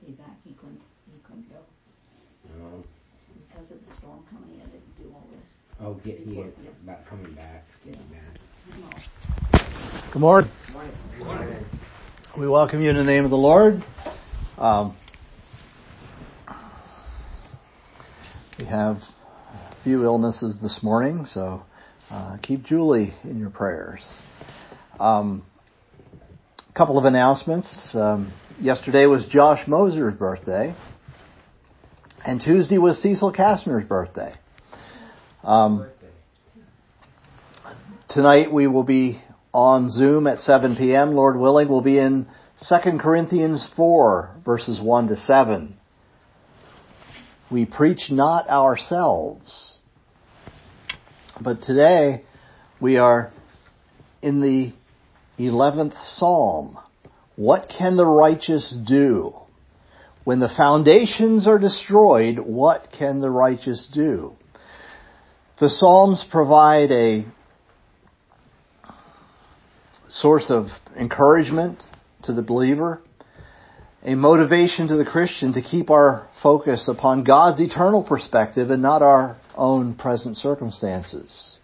stay back. He couldn't go. Oh. Because of the storm coming, he had to do all this. Oh, he had about coming back. Yeah. Good morning. Good morning. We welcome you in the name of the Lord. We have a few illnesses this morning, so keep Julie in your prayers. A couple of announcements. Yesterday was Josh Moser's birthday, and Tuesday was Cecil Kastner's birthday. Tonight we will be on Zoom at 7 p.m. Lord willing, we'll be in 2 Corinthians 4, verses 1 to 7. We preach not ourselves. But today we are in the 11th Psalm. What can the righteous do? When the foundations are destroyed, what can the righteous do? The Psalms provide a source of encouragement to the believer, a motivation to the Christian to keep our focus upon God's eternal perspective and not our own present circumstances.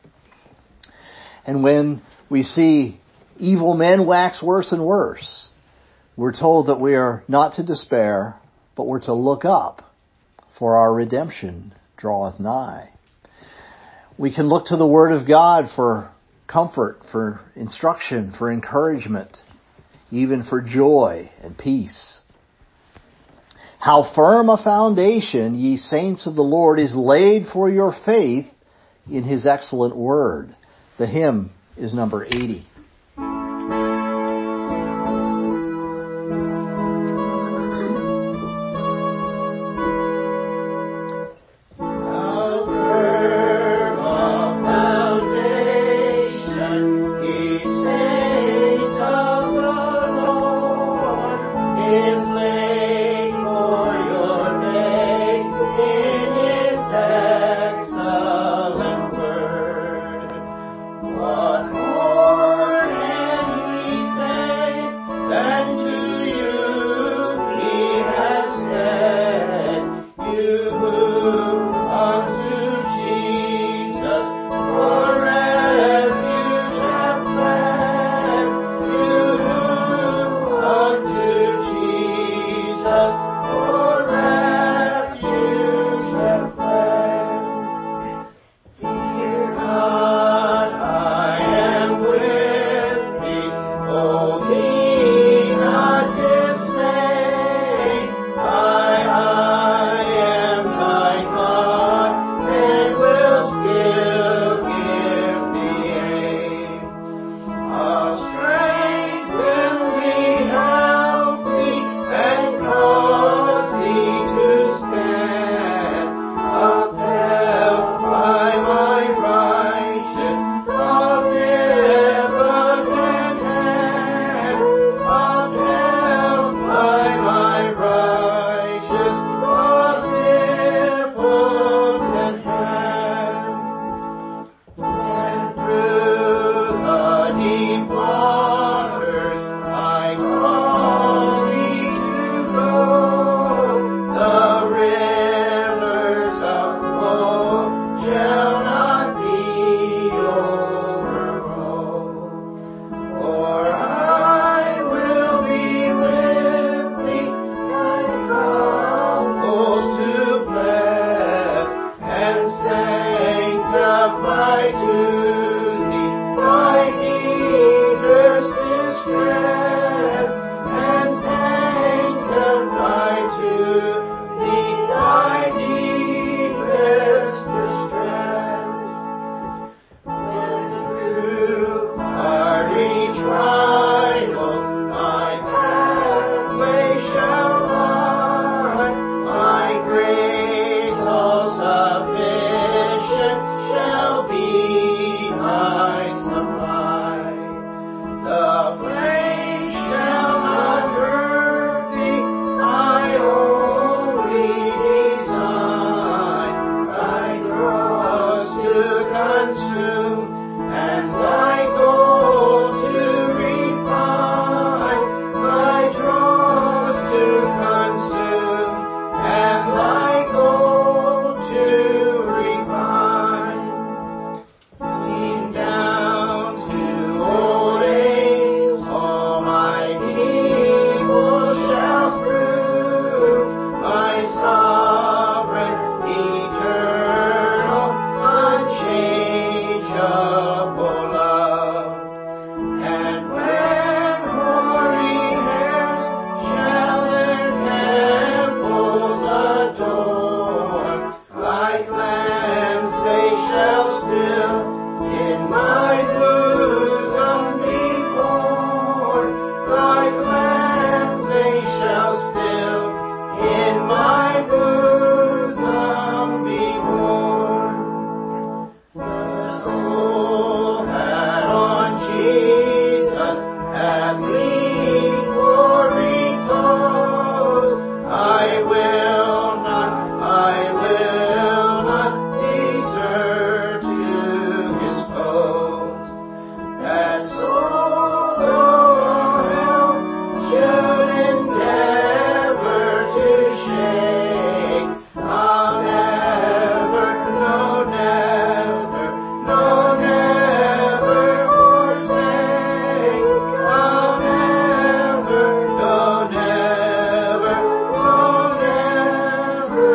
And when we see evil men wax worse and worse, we're told that we are not to despair, but we're to look up, for our redemption draweth nigh. We can look to the Word of God for comfort, for instruction, for encouragement, even for joy and peace. How firm a foundation, ye saints of the Lord, is laid for your faith in His excellent Word. The hymn is number 80. asking for repose. I will not desert to his post. That soul of hell should endeavor to shake. I'll never, no never, no never forsake. I'll never, no never, no never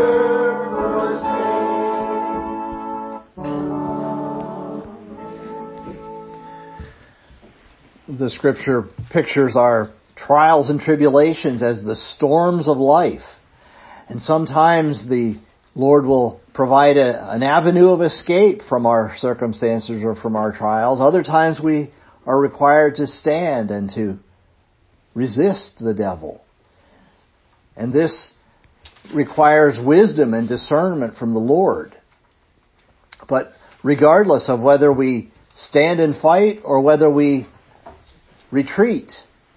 forsake. The scripture pictures our trials and tribulations as the storms of life. And sometimes the Lord will provide an avenue of escape from our circumstances or from our trials. Other times we are required to stand and to resist the devil. And this requires wisdom and discernment from the Lord. But regardless of whether we stand and fight or whether we retreat,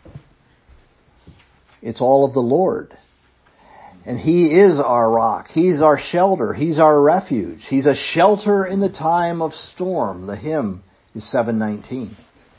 it's all of the Lord. And He is our rock. He's our shelter. He's our refuge. He's a shelter in the time of storm. The hymn is 719.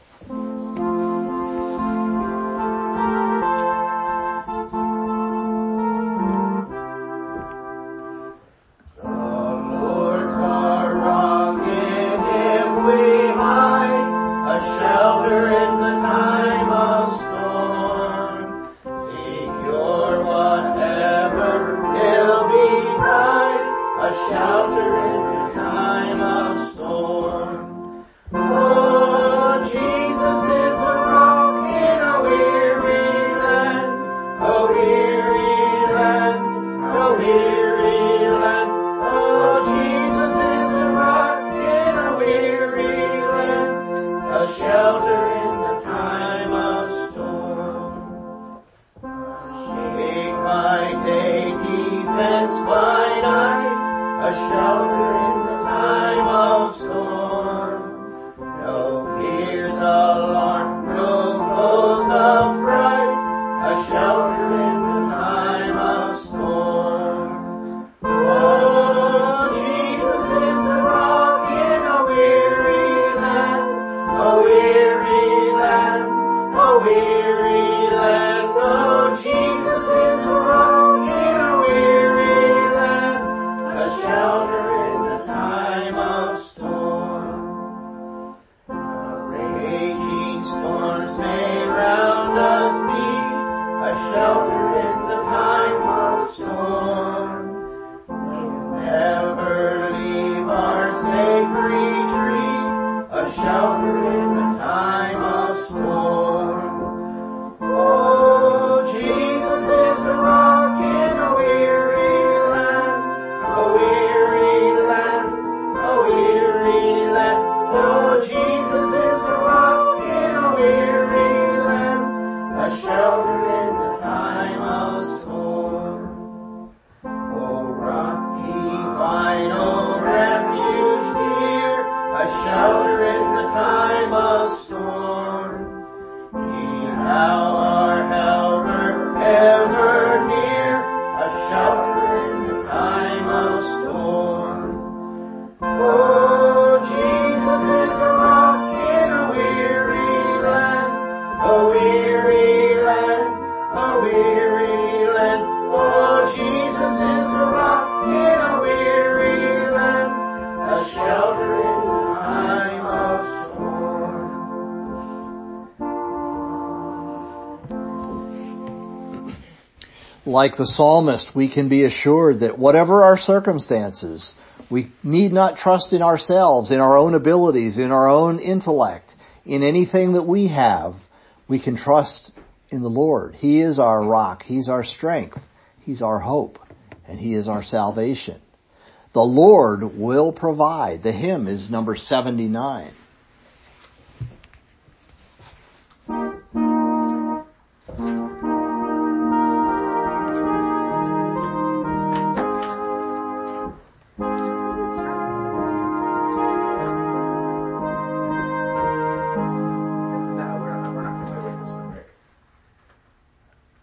Like the psalmist, we can be assured that whatever our circumstances, we need not trust in ourselves, in our own abilities, in our own intellect, in anything that we have. We can trust in the Lord. He is our rock. He's our strength. He's our hope. And He is our salvation. The Lord will provide. The hymn is number 79.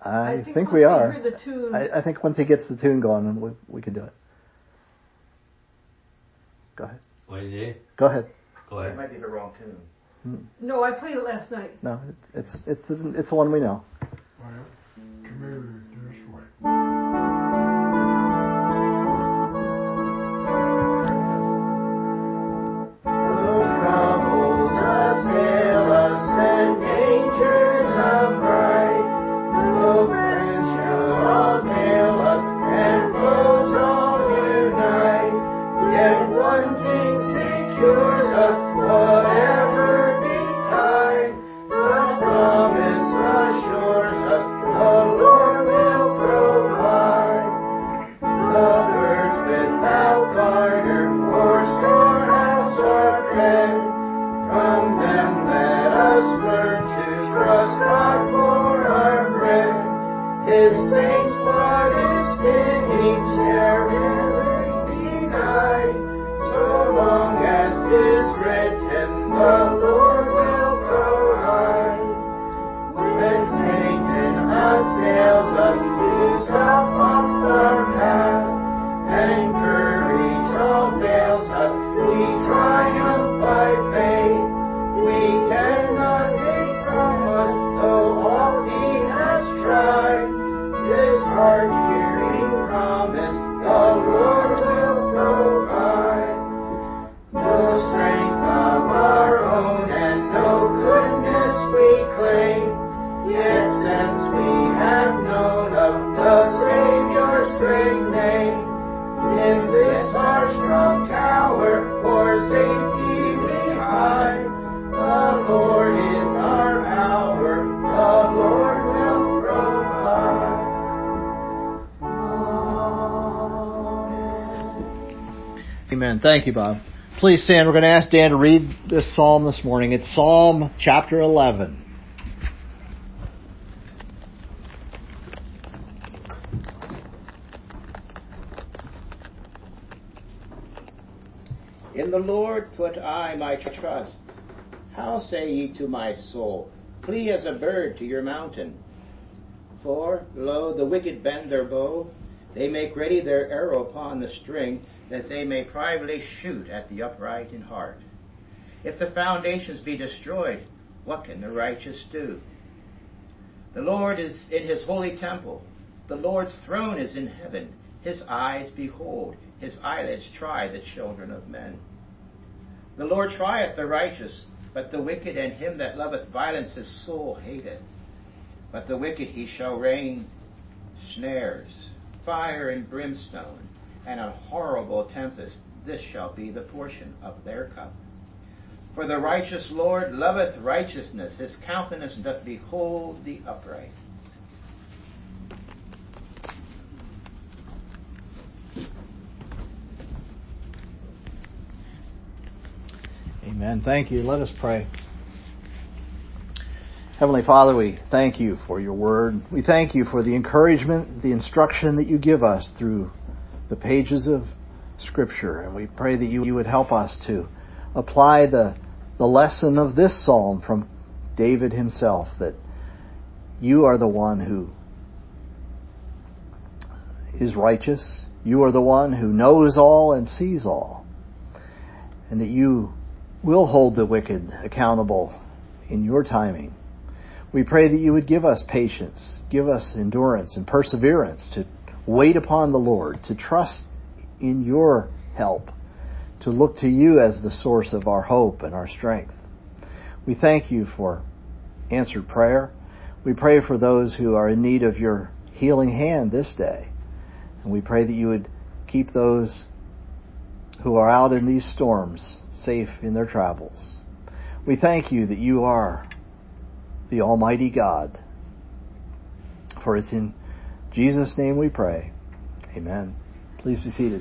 I think we are. Hear the tune. I think once he gets the tune going, we can do it. Go ahead. What is it? Go ahead. Go It ahead. might be the wrong tune. No, I played it last night. No, it's the one we know. Well, maybe this way. Amen. Thank you, Bob. Please stand. We're going to ask Dan to read this psalm this morning. It's Psalm chapter 11. In the Lord put I my trust. How say ye to my soul, flee as a bird to your mountain? For, lo, the wicked bend their bow, they make ready their arrow upon the string, that they may privately shoot at the upright in heart. If the foundations be destroyed, what can the righteous do? The Lord is in his holy temple. The Lord's throne is in heaven. His eyes behold, his eyelids try the children of men. The Lord trieth the righteous, but the wicked and him that loveth violence his soul hateth. But the wicked he shall rain snares, fire and brimstone, and a horrible tempest. This shall be the portion of their cup. For the righteous Lord loveth righteousness. His countenance doth behold the upright. Amen. Thank you. Let us pray. Heavenly Father, we thank you for your word. We thank you for the encouragement, the instruction that you give us through the pages of Scripture. And we pray that you would help us to apply the lesson of this psalm from David himself, that you are the one who is righteous. You are the one who knows all and sees all. And that you will hold the wicked accountable in your timing. We pray that you would give us patience, give us endurance and perseverance to wait upon the Lord, to trust in your help, to look to you as the source of our hope and our strength. We thank you for answered prayer. We pray for those who are in need of your healing hand this day. And we pray that you would keep those who are out in these storms safe in their travels. We thank you that you are the Almighty God. For it's in Jesus' name we pray. Amen. Please be seated.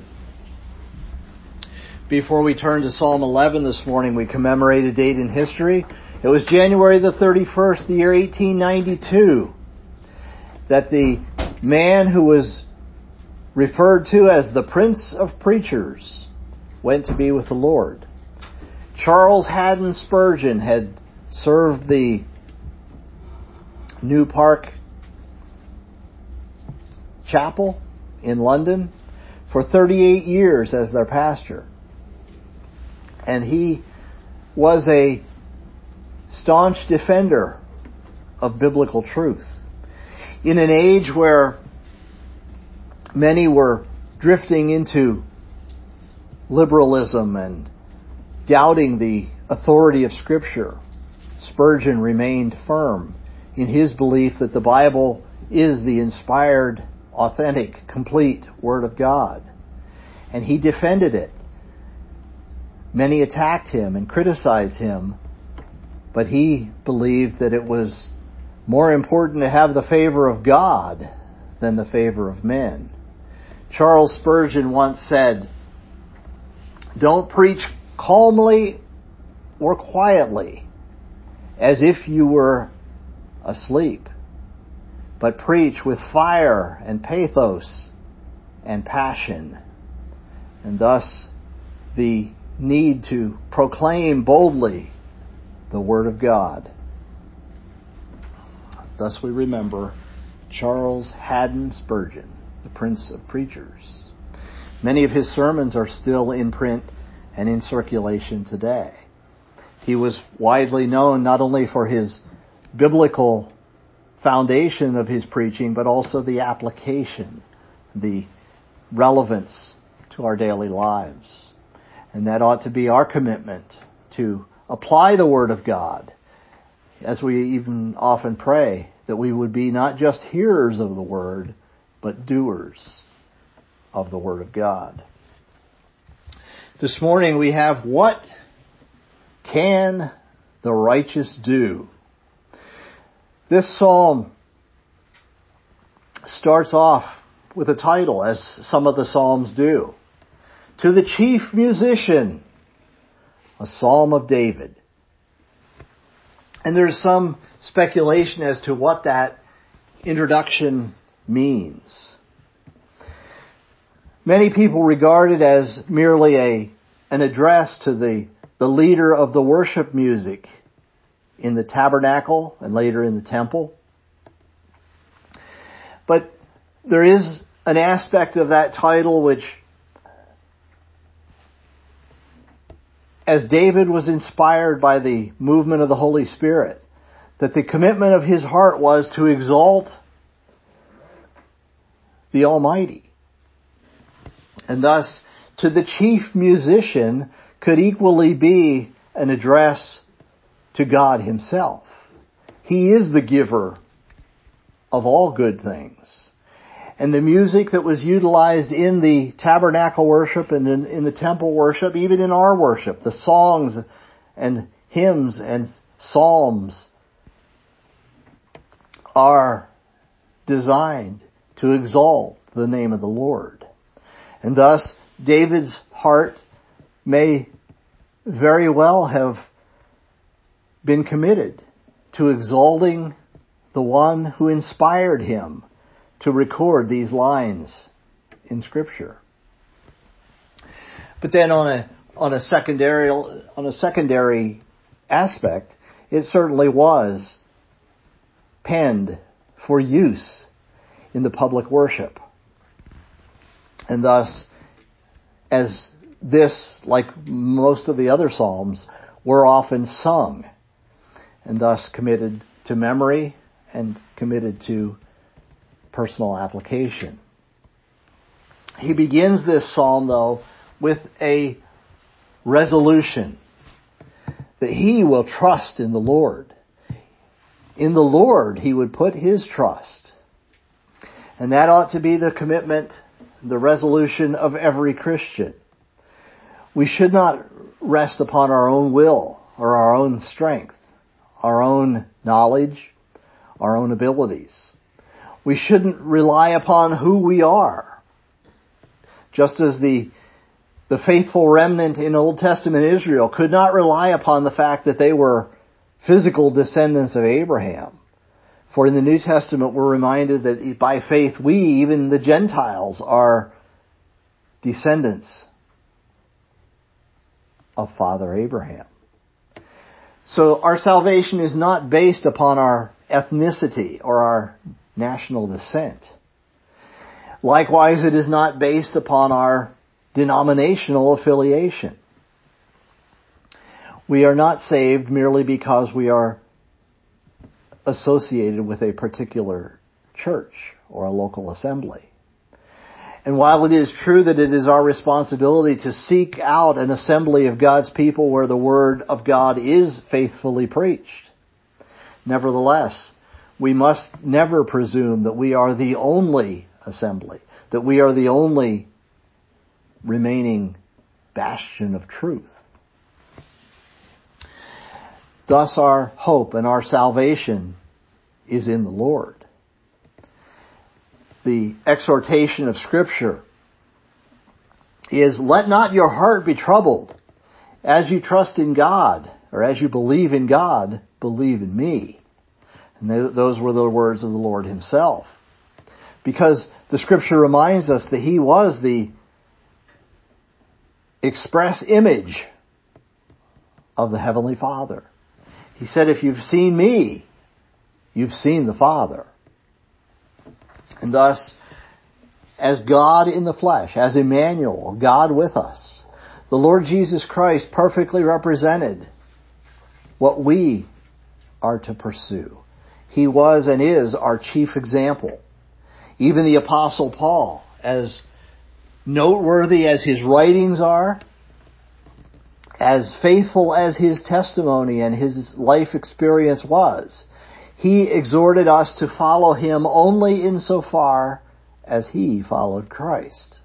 Before we turn to Psalm 11 this morning, we commemorate a date in history. It was January the 31st, the year 1892, that the man who was referred to as the Prince of Preachers went to be with the Lord. Charles Haddon Spurgeon had served the New Park Chapel in London for 38 years as their pastor. And he was a staunch defender of biblical truth. In an age where many were drifting into liberalism and doubting the authority of Scripture, Spurgeon remained firm in his belief that the Bible is the inspired, authentic, complete Word of God. And he defended it. Many attacked him and criticized him, but he believed that it was more important to have the favor of God than the favor of men. Charles Spurgeon once said, "Don't preach calmly or quietly as if you were asleep, but preach with fire and pathos and passion." And thus the need to proclaim boldly the Word of God. Thus we remember Charles Haddon Spurgeon, the Prince of Preachers. Many of his sermons are still in print and in circulation today. He was widely known not only for his biblical foundation of his preaching, but also the application, the relevance to our daily lives. And that ought to be our commitment, to apply the Word of God, as we even often pray, that we would be not just hearers of the Word, but doers of the Word of God. This morning we have, what can the righteous do? This psalm starts off with a title, as some of the psalms do. To the chief musician, a psalm of David. And there's some speculation as to what that introduction means. Many people regard it as merely an address to the leader of the worship music in the tabernacle and later in the temple. But there is an aspect of that title which, as David was inspired by the movement of the Holy Spirit, that the commitment of his heart was to exalt the Almighty. And thus, to the chief musician could equally be an address to God Himself. He is the giver of all good things. And the music that was utilized in the tabernacle worship and in the temple worship, even in our worship, the songs and hymns and psalms are designed to exalt the name of the Lord. And thus, David's heart may very well have been committed to exalting the one who inspired him to record these lines in Scripture. But then on a secondary aspect, it certainly was penned for use in the public worship. And thus, as this, like most of the other psalms, were often sung, and thus committed to memory and committed to personal application. He begins this psalm, though, with a resolution that he will trust in the Lord. In the Lord he would put his trust. And that ought to be the commitment, the resolution of every Christian. We should not rest upon our own will or our own strength, our own knowledge, our own abilities. We shouldn't rely upon who we are. Just as the faithful remnant in Old Testament Israel could not rely upon the fact that they were physical descendants of Abraham. For in the New Testament we're reminded that by faith we, even the Gentiles, are descendants of Father Abraham. So our salvation is not based upon our ethnicity or our national descent. Likewise, it is not based upon our denominational affiliation. We are not saved merely because we are associated with a particular church or a local assembly. And while it is true that it is our responsibility to seek out an assembly of God's people where the Word of God is faithfully preached, nevertheless, we must never presume that we are the only assembly, that we are the only remaining bastion of truth. Thus our hope and our salvation is in the Lord. The exhortation of Scripture is, let not your heart be troubled. As you trust in God, or as you believe in God, believe in me. And those were the words of the Lord Himself. Because the Scripture reminds us that He was the express image of the Heavenly Father. He said, if you've seen me, you've seen the Father. And thus, as God in the flesh, as Emmanuel, God with us, the Lord Jesus Christ perfectly represented what we are to pursue. He was and is our chief example. Even the Apostle Paul, as noteworthy as his writings are, as faithful as his testimony and his life experience was, he exhorted us to follow him only insofar as he followed Christ.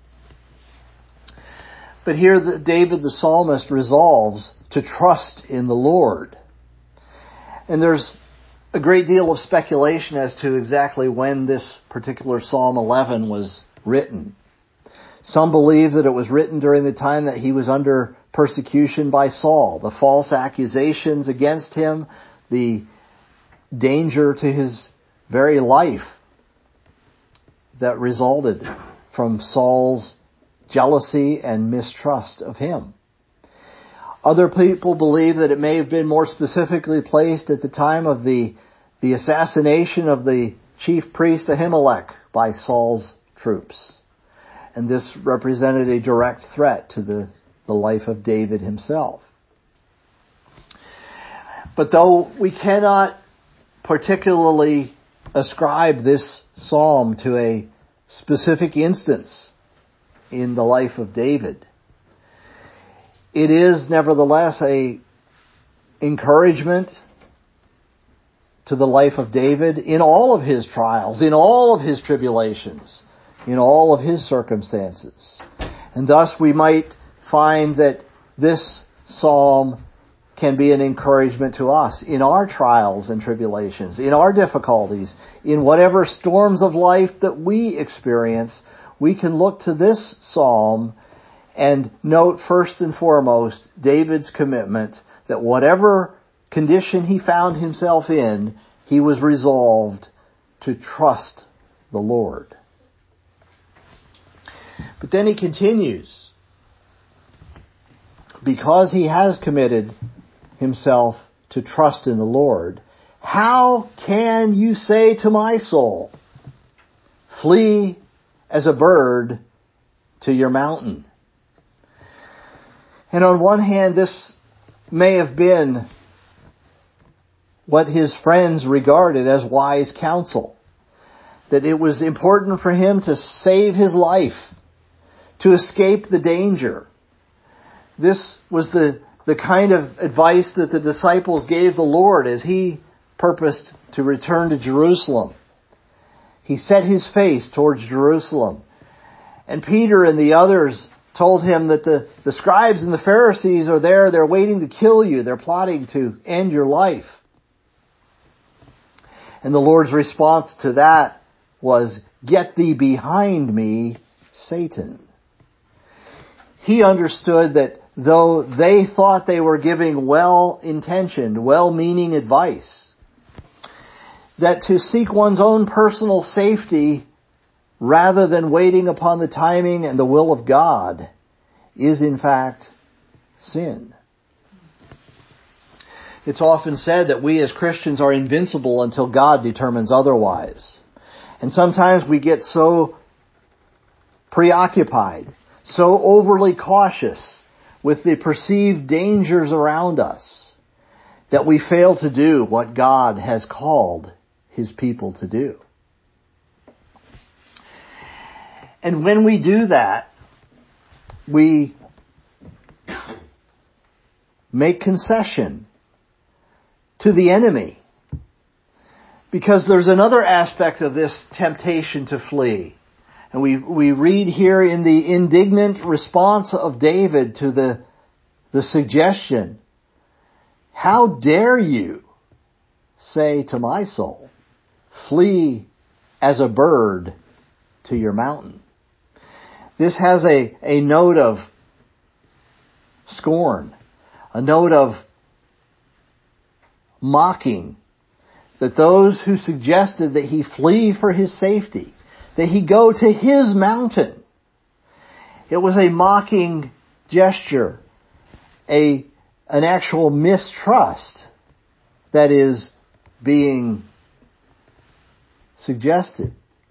But here David the psalmist resolves to trust in the Lord. And there's a great deal of speculation as to exactly when this particular Psalm 11 was written. Some believe that it was written during the time that he was under persecution by Saul, the false accusations against him, the danger to his very life that resulted from Saul's jealousy and mistrust of him. Other people believe that it may have been more specifically placed at the time of the assassination of the chief priest Ahimelech by Saul's troops. And this represented a direct threat to the life of David himself. But though we cannot particularly ascribe this psalm to a specific instance in the life of David, it is nevertheless a encouragement to the life of David in all of his trials, in all of his tribulations, in all of his circumstances. And thus we might find that this psalm can be an encouragement to us in our trials and tribulations, in our difficulties, in whatever storms of life that we experience. We can look to this psalm and note first and foremost David's commitment that whatever condition he found himself in, he was resolved to trust the Lord. But then he continues, because he has committed himself to trust in the Lord, how can you say to my soul, flee as a bird to your mountain? And on one hand, this may have been what his friends regarded as wise counsel, that it was important for him to save his life, to escape the danger. This was the kind of advice that the disciples gave the Lord as he purposed to return to Jerusalem. He set his face towards Jerusalem. And Peter and the others told him that the scribes and the Pharisees are there, they're waiting to kill you, they're plotting to end your life. And the Lord's response to that was, get thee behind me, Satan. He understood that though they thought they were giving well-intentioned, well-meaning advice, that to seek one's own personal safety rather than waiting upon the timing and the will of God is in fact sin. It's often said that we as Christians are invincible until God determines otherwise. And sometimes we get so preoccupied, so overly cautious with the perceived dangers around us that we fail to do what God has called His people to do. And when we do that, we make concession to the enemy. Because there's another aspect of this temptation to flee. And we read here in the indignant response of David to the suggestion, "How dare you say to my soul, flee as a bird to your mountain?" This has a note of scorn, a note of mocking, that those who suggested that he flee for his safety, that he go to his mountain, it was a mocking gesture, an actual mistrust that is being suggested.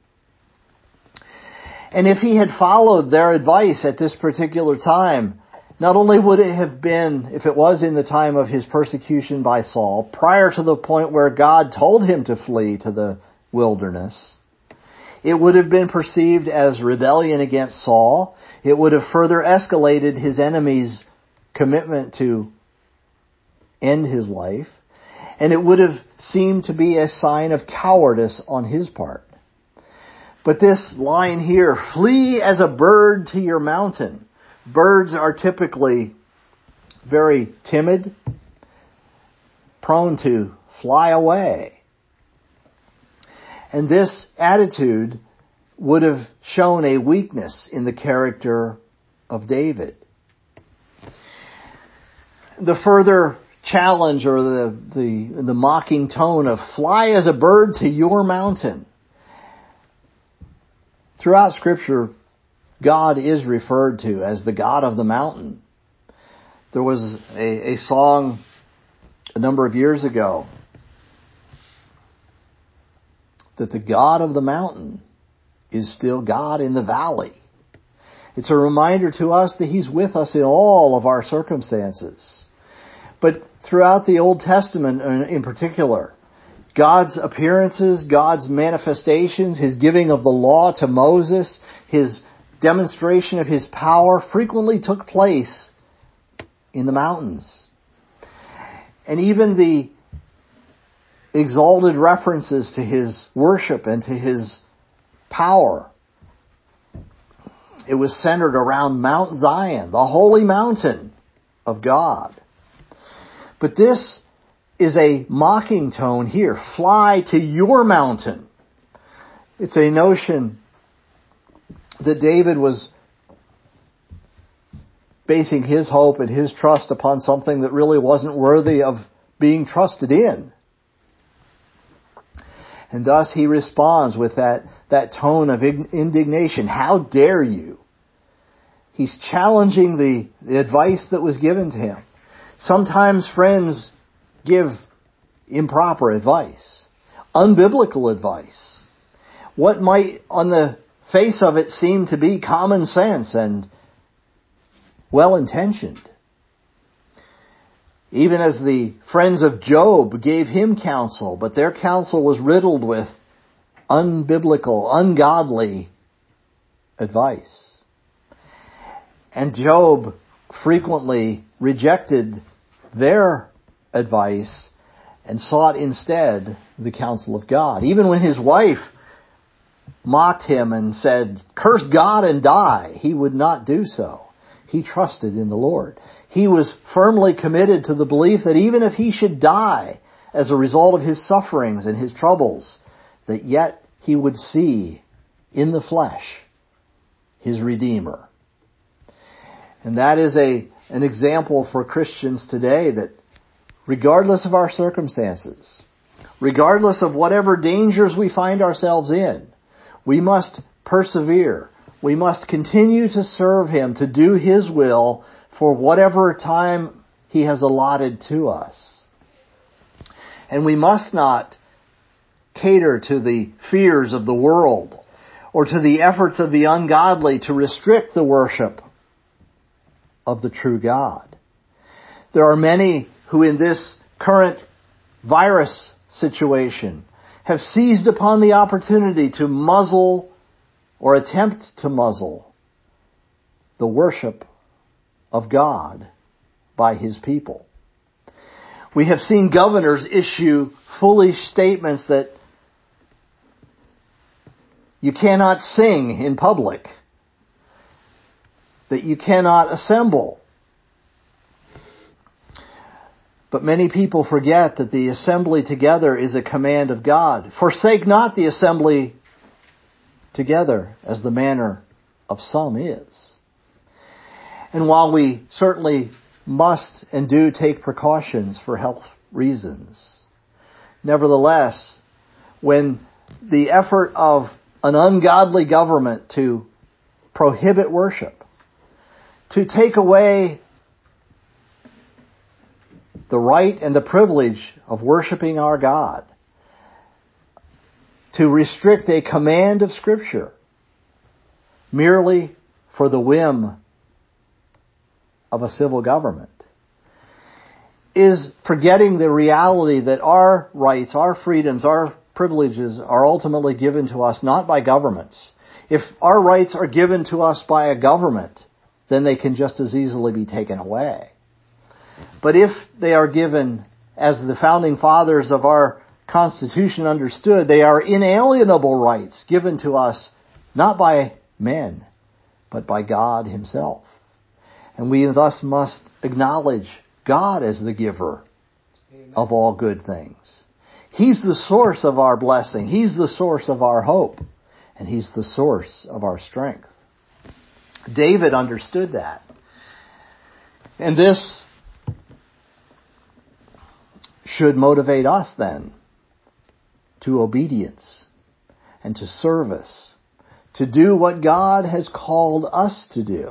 And if he had followed their advice at this particular time, not only would it have been, if it was in the time of his persecution by Saul, prior to the point where God told him to flee to the wilderness, it would have been perceived as rebellion against Saul. It would have further escalated his enemy's commitment to end his life. And it would have seemed to be a sign of cowardice on his part. But this line here, "Flee as a bird to your mountain." Birds are typically very timid, prone to fly away. And this attitude would have shown a weakness in the character of David. The further challenge or the mocking tone of "fly as a bird to your mountain." Throughout Scripture, God is referred to as the God of the mountain. There was a song a number of years ago that the God of the mountain is still God in the valley. It's a reminder to us that He's with us in all of our circumstances. But throughout the Old Testament in particular, God's appearances, God's manifestations, His giving of the law to Moses, His demonstration of His power frequently took place in the mountains. And even the exalted references to His worship and to His power, it was centered around Mount Zion, the holy mountain of God. But this is a mocking tone here. "Fly to your mountain." It's a notion that David was basing his hope and his trust upon something that really wasn't worthy of being trusted in. And thus he responds with that tone of indignation. "How dare you?" He's challenging the advice that was given to him. Sometimes friends give improper advice, unbiblical advice. What might on the face of it seem to be common sense and well-intentioned. Even as the friends of Job gave him counsel, but their counsel was riddled with unbiblical, ungodly advice. And Job frequently rejected their advice and sought instead the counsel of God. Even when his wife mocked him and said, "Curse God and die," he would not do so. He trusted in the Lord. He was firmly committed to the belief that even if he should die as a result of his sufferings and his troubles, that yet he would see in the flesh his Redeemer. And that is an example for Christians today, that regardless of our circumstances, regardless of whatever dangers we find ourselves in, we must persevere. We must continue to serve Him, to do His will for whatever time He has allotted to us. And we must not cater to the fears of the world or to the efforts of the ungodly to restrict the worship of the true God. There are many who in this current virus situation have seized upon the opportunity to muzzle or attempt to muzzle the worship of God by His people. We have seen governors issue foolish statements that you cannot sing in public, that you cannot assemble. But many people forget that the assembly together is a command of God. Forsake not the assembly together, as the manner of some is. And while we certainly must and do take precautions for health reasons, nevertheless, when the effort of an ungodly government to prohibit worship, to take away the right and the privilege of worshiping our God, to restrict a command of Scripture merely for the whim of a civil government, is forgetting the reality that our rights, our freedoms, our privileges are ultimately given to us not by governments. If our rights are given to us by a government, then they can just as easily be taken away. But if they are given, as the founding fathers of our Constitution understood, they are inalienable rights given to us not by men, but by God Himself. And we thus must acknowledge God as the giver of all good things. He's the source of our blessing. He's the source of our hope. And He's the source of our strength. David understood that. And this should motivate us then to obedience and to service, to do what God has called us to do.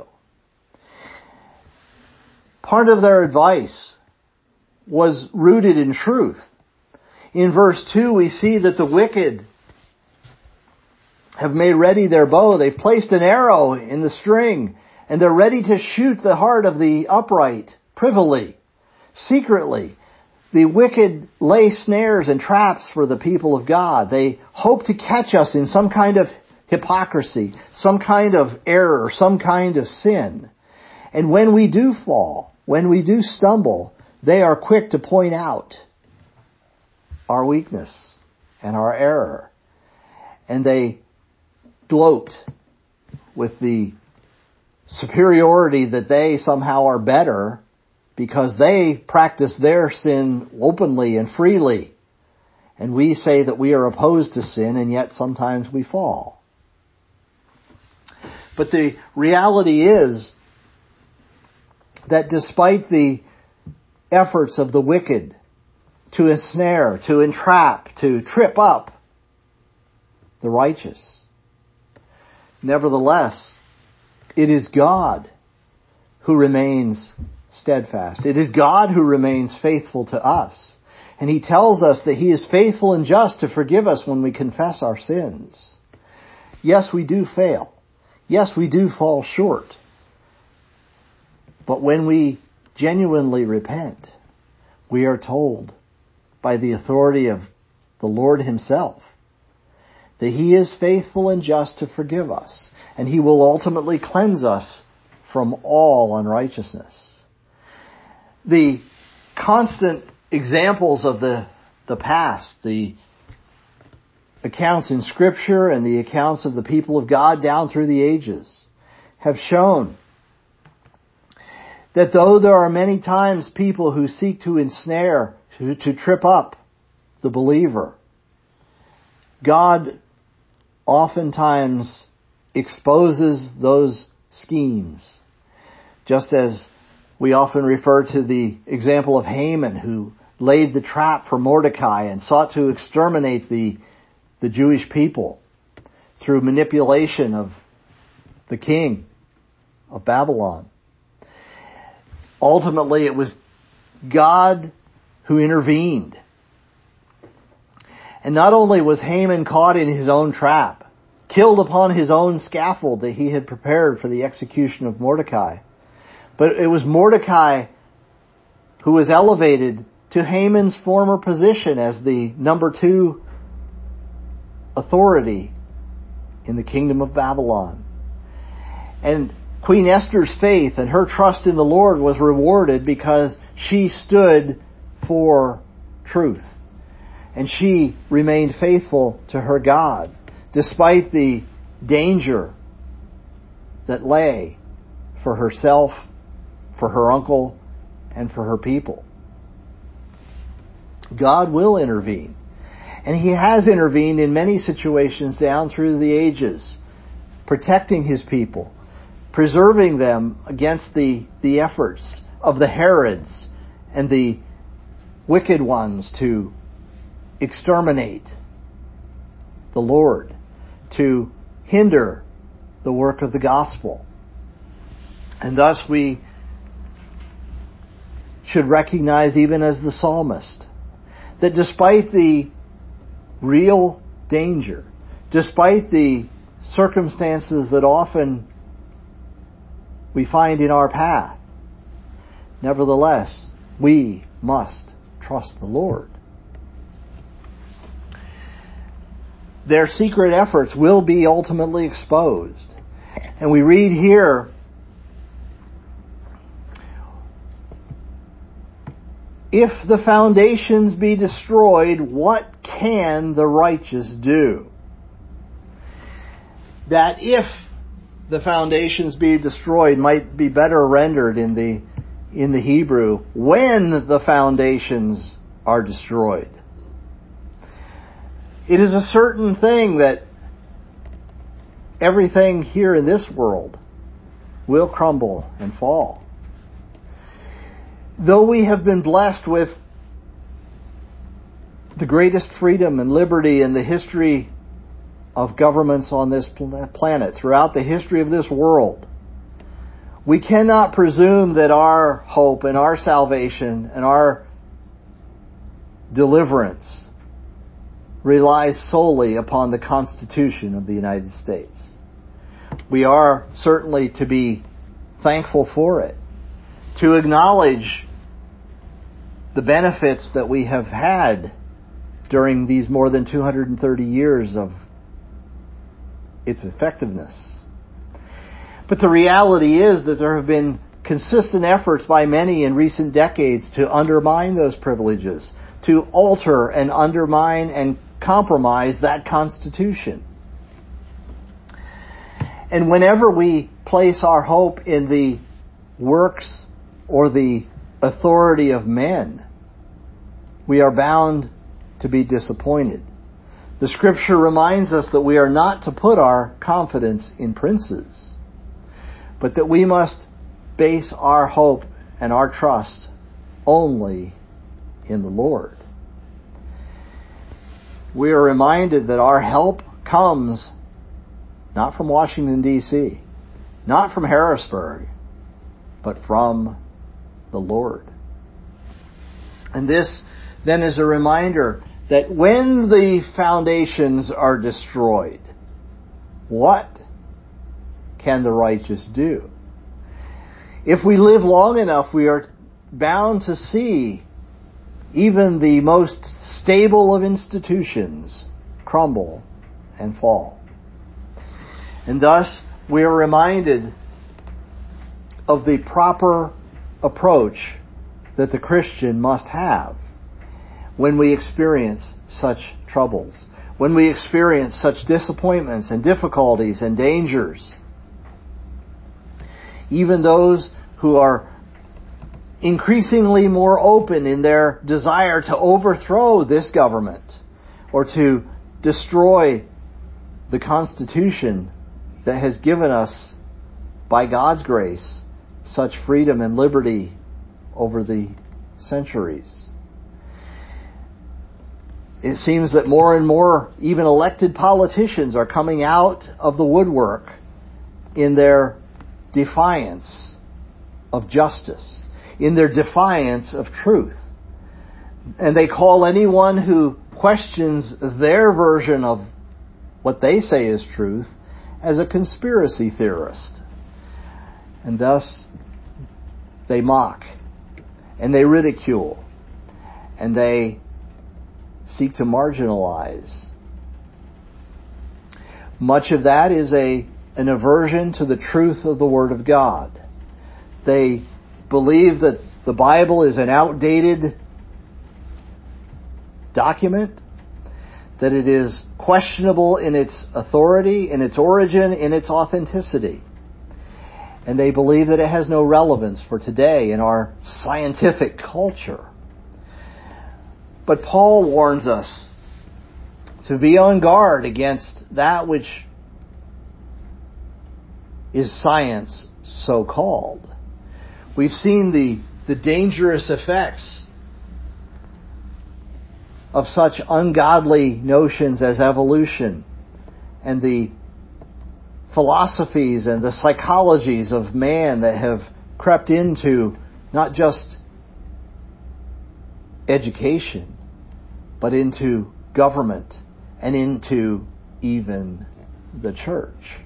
Part of their advice was rooted in truth. In verse 2 we see that the wicked have made ready their bow. They've placed an arrow in the string, and they're ready to shoot the heart of the upright, privily, secretly. The wicked lay snares and traps for the people of God. They hope to catch us in some kind of hypocrisy, some kind of error, some kind of sin. And when we do fall, when we do stumble, they are quick to point out our weakness and our error. And they gloat with the superiority that they somehow are better because they practice their sin openly and freely. And we say that we are opposed to sin, and yet sometimes we fall. But the reality is that despite the efforts of the wicked to ensnare, to entrap, to trip up the righteous, nevertheless, it is God who remains steadfast. It is God who remains faithful to us. And He tells us that He is faithful and just to forgive us when we confess our sins. Yes, we do fail. Yes, we do fall short. But when we genuinely repent, we are told by the authority of the Lord Himself that He is faithful and just to forgive us, and He will ultimately cleanse us from all unrighteousness. The constant examples of the past, the accounts in Scripture and the accounts of the people of God down through the ages, have shown that though there are many times people who seek to ensnare, to trip up the believer, God oftentimes exposes those schemes. Just as we often refer to the example of Haman, who laid the trap for Mordecai and sought to exterminate the Jewish people through manipulation of the king of Babylon. Ultimately, it was God who intervened. And not only was Haman caught in his own trap, killed upon his own scaffold that he had prepared for the execution of Mordecai. But it was Mordecai who was elevated to Haman's former position as the number 2 authority in the kingdom of Babylon. And Queen Esther's faith and her trust in the Lord was rewarded because she stood for truth. And she remained faithful to her God, despite the danger that lay for herself, for her uncle, and for her people. God will intervene. And He has intervened in many situations down through the ages, protecting His people, preserving them against the efforts of the Herods and the wicked ones to exterminate the Lord, to hinder the work of the gospel. And thus we should recognize, even as the psalmist, that despite the real danger, despite the circumstances that often we find in our path, nevertheless, we must trust the Lord. Their secret efforts will be ultimately exposed. And we read here, if the foundations be destroyed, what can the righteous do? That if the foundations be destroyed might be better rendered in the Hebrew, when the foundations are destroyed. It is a certain thing that everything here in this world will crumble and fall. Though we have been blessed with the greatest freedom and liberty in the history of governments on this planet, throughout the history of this world, we cannot presume that our hope and our salvation and our deliverance relies solely upon the Constitution of the United States. We are certainly to be thankful for it, to acknowledge the benefits that we have had during these more than 230 years of its effectiveness. But the reality is that there have been consistent efforts by many in recent decades to undermine those privileges, to alter and undermine and compromise that Constitution. And whenever we place our hope in the works or the authority of men, we are bound to be disappointed. The Scripture reminds us that we are not to put our confidence in princes, but that we must base our hope and our trust only in the Lord. We are reminded that our help comes not from Washington, D.C., not from Harrisburg, but from the Lord. And this then is a reminder that when the foundations are destroyed, what can the righteous do? If we live long enough, we are bound to see even the most stable of institutions crumble and fall. And thus, we are reminded of the proper approach that the Christian must have when we experience such troubles, when we experience such disappointments and difficulties and dangers. Even those who are increasingly more open in their desire to overthrow this government or to destroy the Constitution that has given us, by God's grace, such freedom and liberty over the centuries. It seems that more and more even elected politicians are coming out of the woodwork in their defiance of justice, in their defiance of truth. And they call anyone who questions their version of what they say is truth as a conspiracy theorist. And thus, they mock, and they ridicule, and they seek to marginalize. Much of that is an aversion to the truth of the Word of God. They believe that the Bible is an outdated document, that it is questionable in its authority, in its origin, in its authenticity. And they believe that it has no relevance for today in our scientific culture. But Paul warns us to be on guard against that which is science so-called. We've seen the dangerous effects of such ungodly notions as evolution and the philosophies and the psychologies of man that have crept into not just education, but into government and into even the church.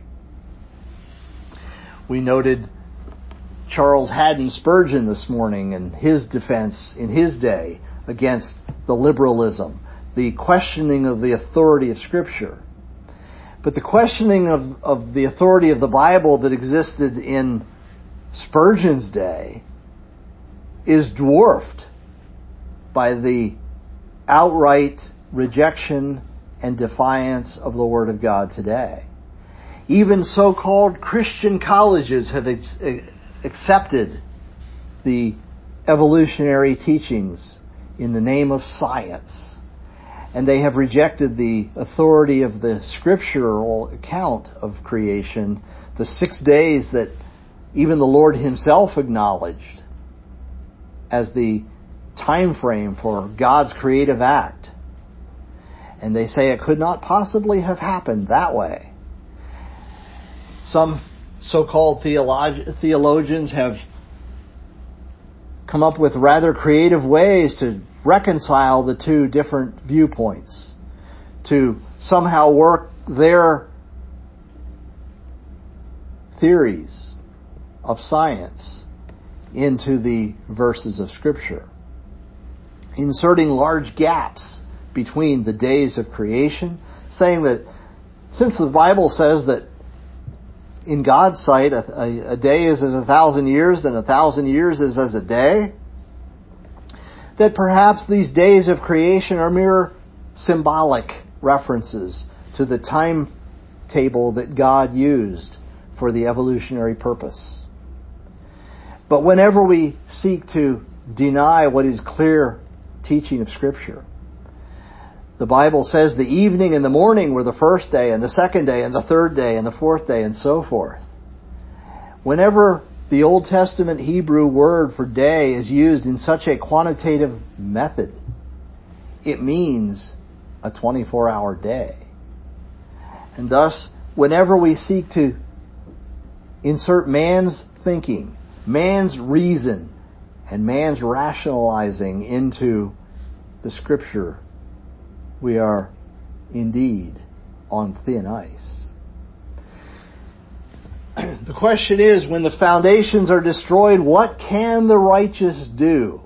We noted Charles Haddon Spurgeon this morning and his defense in his day against the liberalism, the questioning of the authority of Scripture. But the questioning of the authority of the Bible that existed in Spurgeon's day is dwarfed by the outright rejection and defiance of the Word of God today. Even so-called Christian colleges have accepted the evolutionary teachings in the name of science. And they have rejected the authority of the scriptural account of creation, the 6 days that even the Lord Himself acknowledged as the time frame for God's creative act. And they say it could not possibly have happened that way. Some so-called theologians have come up with rather creative ways to reconcile the two different viewpoints, to somehow work their theories of science into the verses of Scripture, inserting large gaps between the days of creation, saying that since the Bible says that in God's sight a day is as 1,000 years and 1,000 years is as a day, that perhaps these days of creation are mere symbolic references to the timetable that God used for the evolutionary purpose. But whenever we seek to deny what is clear teaching of Scripture, the Bible says the evening and the morning were the first day, and the second day, and the third day, and the fourth day, and so forth. Whenever the Old Testament Hebrew word for day is used in such a quantitative method, it means a 24-hour day. And thus, whenever we seek to insert man's thinking, man's reason, and man's rationalizing into the Scripture, we are indeed on thin ice. The question is, when the foundations are destroyed, what can the righteous do?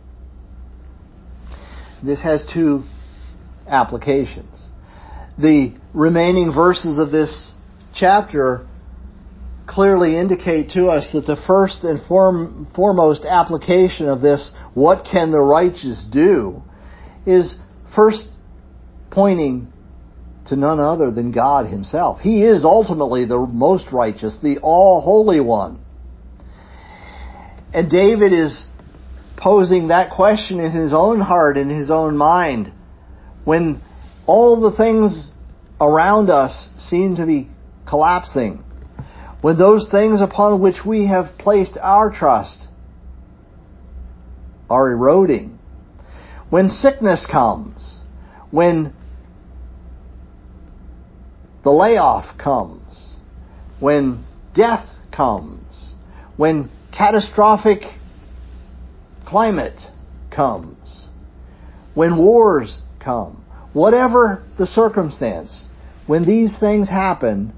This has two applications. The remaining verses of this chapter clearly indicate to us that the first and foremost application of this, what can the righteous do, is first pointing to none other than God Himself. He is ultimately the most righteous, the all-holy one. And David is posing that question in his own heart, in his own mind, when all the things around us seem to be collapsing, when those things upon which we have placed our trust are eroding, when sickness comes, when the layoff comes, when death comes, when catastrophic climate comes, when wars come, whatever the circumstance, when these things happen,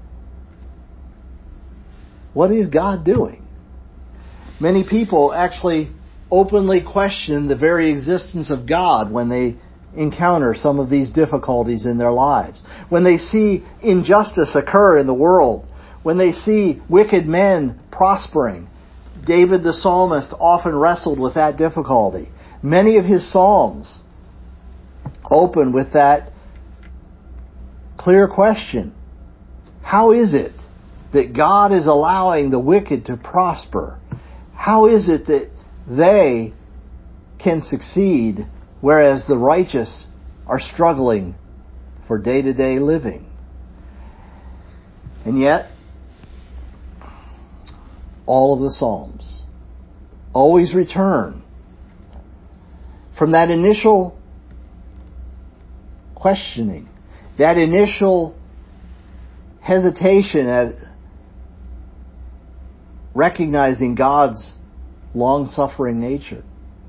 what is God doing? Many people actually openly question the very existence of God when they encounter some of these difficulties in their lives. When they see injustice occur in the world, when they see wicked men prospering. David the psalmist often wrestled with that difficulty. Many of his psalms open with that clear question. How is it that God is allowing the wicked to prosper? How is it that they can succeed whereas the righteous are struggling for day-to-day living? And yet, all of the Psalms always return from that initial questioning, that initial hesitation at recognizing God's long-suffering nature.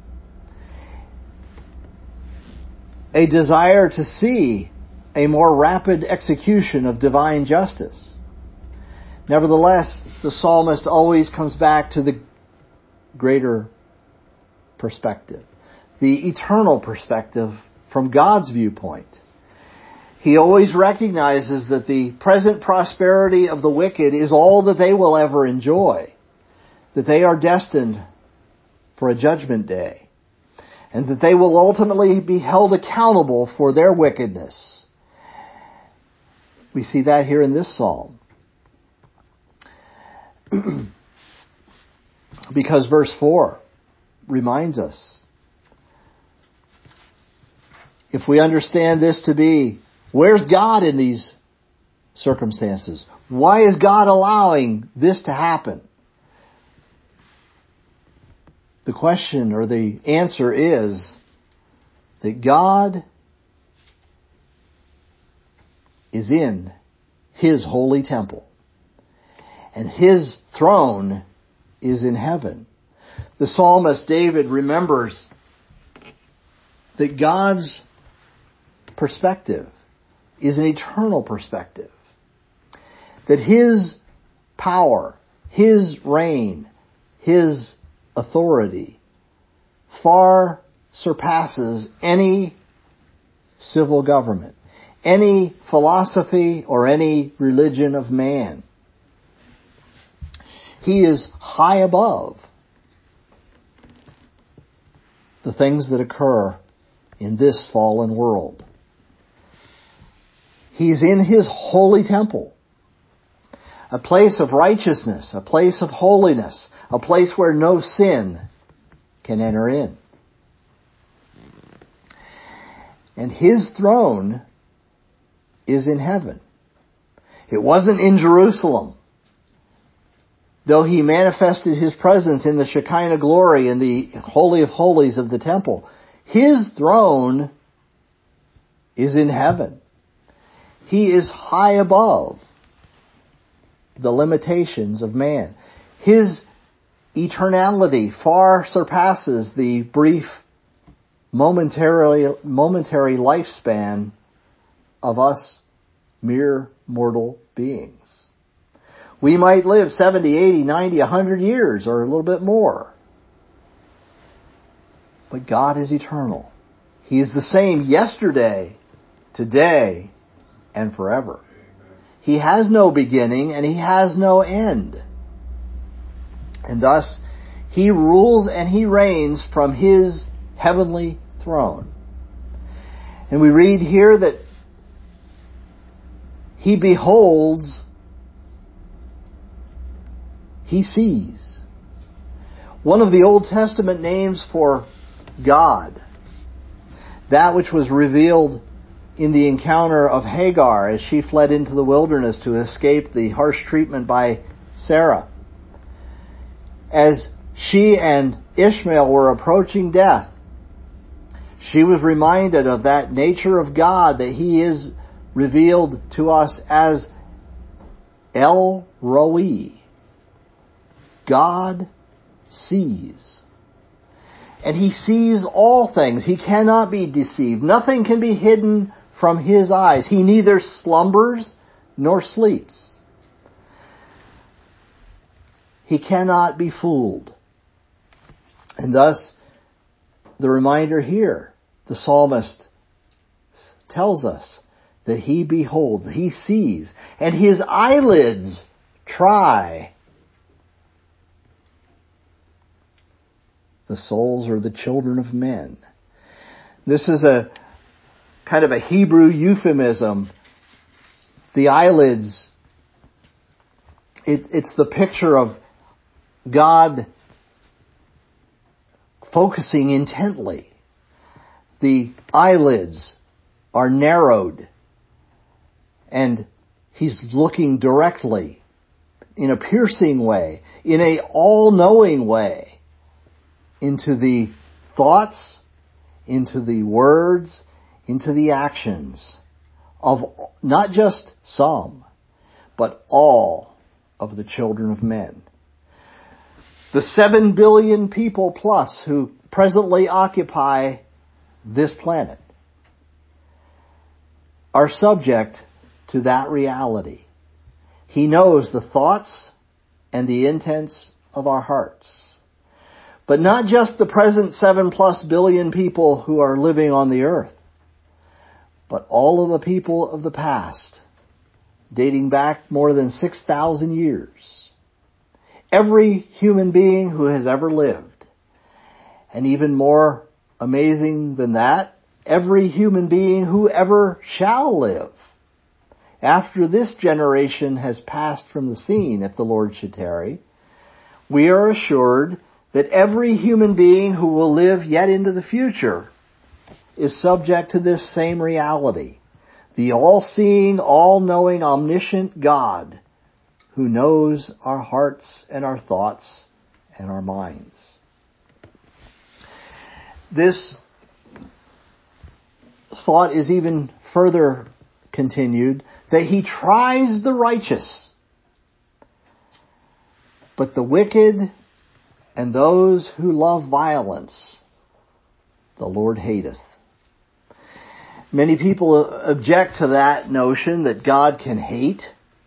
A desire to see a more rapid execution of divine justice. Nevertheless, the psalmist always comes back to the greater perspective, the eternal perspective from God's viewpoint. He always recognizes that the present prosperity of the wicked is all that they will ever enjoy, that they are destined for a judgment day, and that they will ultimately be held accountable for their wickedness. We see that here in this psalm. Because verse 4 reminds us, if we understand this to be, where's God in these circumstances? Why is God allowing this to happen? The question or the answer is that God is in His holy temple. And His throne is in heaven. The psalmist David remembers that God's perspective is an eternal perspective. That His power, His reign, His authority far surpasses any civil government, any philosophy or any religion of man. He is high above the things that occur in this fallen world. He's in His holy temple, a place of righteousness, a place of holiness, a place where no sin can enter in. And His throne is in heaven. It wasn't in Jerusalem. Though He manifested His presence in the Shekinah glory in the Holy of Holies of the temple, His throne is in heaven. He is high above the limitations of man. His eternality far surpasses the brief, momentary lifespan of us mere mortal beings. We might live 70, 80, 90, 100 years or a little bit more. But God is eternal. He is the same yesterday, today, and forever. He has no beginning and He has no end. And thus, He rules and He reigns from His heavenly throne. And we read here that He beholds, He sees. One of the Old Testament names for God, that which was revealed in the encounter of Hagar as she fled into the wilderness to escape the harsh treatment by Sarah. As she and Ishmael were approaching death, she was reminded of that nature of God, that He is revealed to us as El Roi. God sees. And He sees all things. He cannot be deceived. Nothing can be hidden from his eyes. He neither slumbers nor sleeps. He cannot be fooled. And thus, the reminder here, the psalmist tells us that he beholds, he sees, and his eyelids try the souls or the children of men. This is a kind of a Hebrew euphemism. The eyelids, it's the picture of God focusing intently. The eyelids are narrowed, and he's looking directly, in a piercing way, in a all-knowing way, into the thoughts, into the words, into the actions of not just some, but all of the children of men. The 7 billion people plus who presently occupy this planet are subject to that reality. He knows the thoughts and the intents of our hearts. But not just the present 7+ billion people who are living on the earth, but all of the people of the past, dating back more than 6,000 years. Every human being who has ever lived. And even more amazing than that, every human being who ever shall live. After this generation has passed from the scene, if the Lord should tarry, we are assured that every human being who will live yet into the future is subject to this same reality. The all-seeing, all-knowing, omniscient God who knows our hearts and our thoughts and our minds. This thought is even further continued, that he tries the righteous, but the wicked and those who love violence, the Lord hateth. Many people object to that notion that God can hate.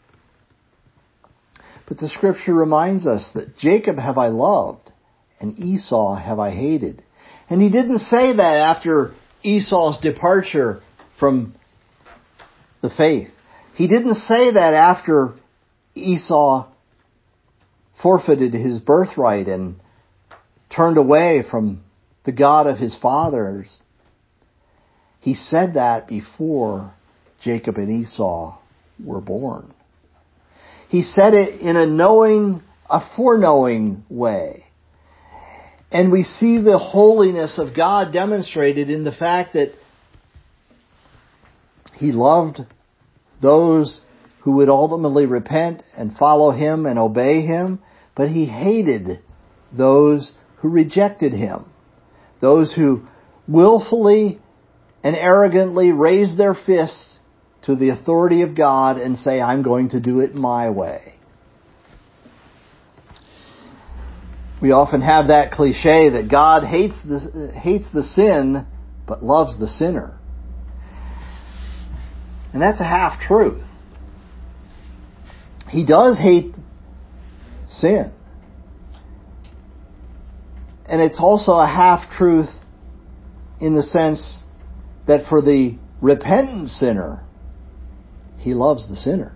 But the scripture reminds us that Jacob have I loved and Esau have I hated. And he didn't say that after Esau's departure from the faith. He didn't say that after Esau forfeited his birthright and turned away from the God of his fathers. He said that before Jacob and Esau were born. He said it in a foreknowing way. And we see the holiness of God demonstrated in the fact that he loved those who would ultimately repent and follow him and obey him, but he hated those who rejected him, those who willfully and arrogantly raised their fists to the authority of God and say, I'm going to do it my way. We often have that cliche that God hates the sin, but loves the sinner. And that's a half-truth. He does hate sin. And it's also a half-truth in the sense that for the repentant sinner, he loves the sinner.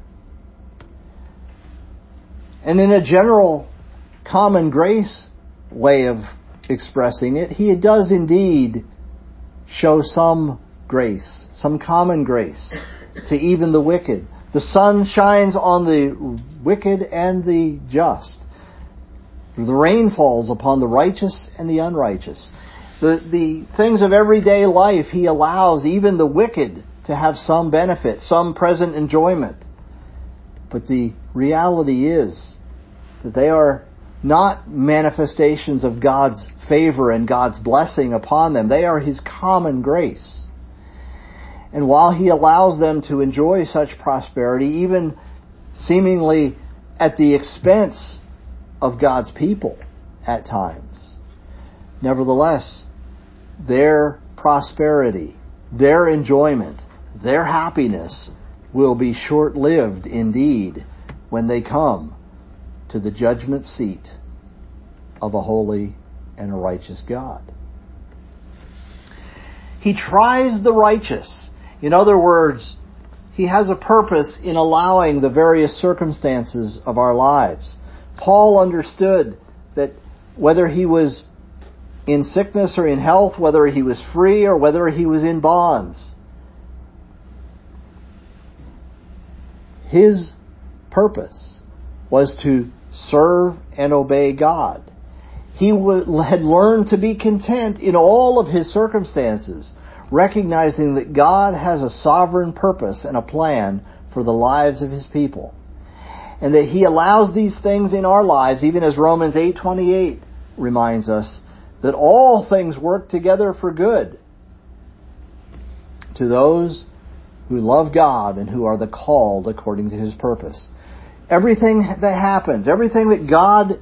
And in a general common grace way of expressing it, he does indeed show some grace, some common grace to even the wicked. The sun shines on the wicked and the just. The rain falls upon the righteous and the unrighteous. The things of everyday life, he allows even the wicked to have some benefit, some present enjoyment. But the reality is that they are not manifestations of God's favor and God's blessing upon them. They are his common grace. And while he allows them to enjoy such prosperity, even seemingly at the expense of God's people at times, nevertheless, their prosperity, their enjoyment, their happiness will be short-lived indeed when they come to the judgment seat of a holy and a righteous God. He tries the righteous. In other words, He has a purpose in allowing the various circumstances of our lives. Paul understood that whether he was in sickness or in health, whether he was free or whether he was in bonds, his purpose was to serve and obey God. He had learned to be content in all of his circumstances, recognizing that God has a sovereign purpose and a plan for the lives of His people. And that He allows these things in our lives, even as Romans 8:28 reminds us, that all things work together for good to those who love God and who are the called according to His purpose. Everything that happens, everything that God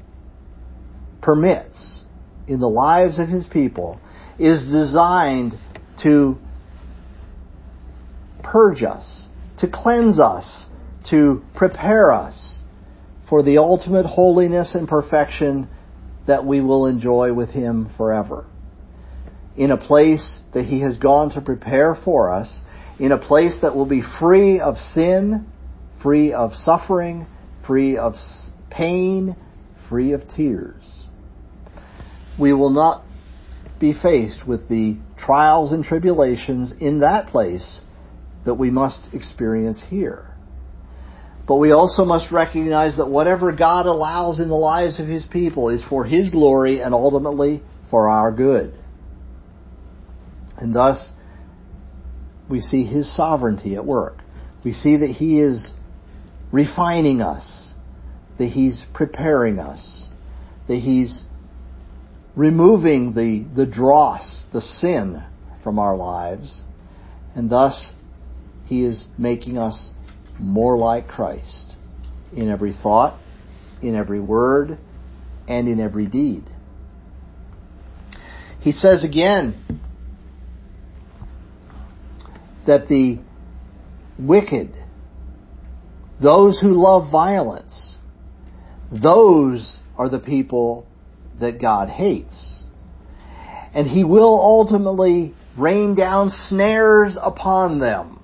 permits in the lives of His people is designed to purge us, to cleanse us, to prepare us for the ultimate holiness and perfection that we will enjoy with Him forever. In a place that He has gone to prepare for us, in a place that will be free of sin, free of suffering, free of pain, free of tears. We will not be faced with the trials and tribulations in that place that we must experience here. But we also must recognize that whatever God allows in the lives of His people is for His glory and ultimately for our good. And thus, we see His sovereignty at work. We see that He is refining us, that He's preparing us, that He's removing the dross, the sin from our lives, and thus He is making us more like Christ in every thought, in every word, and in every deed. He says again that the wicked, those who love violence, those are the people that God hates. And He will ultimately rain down snares upon them.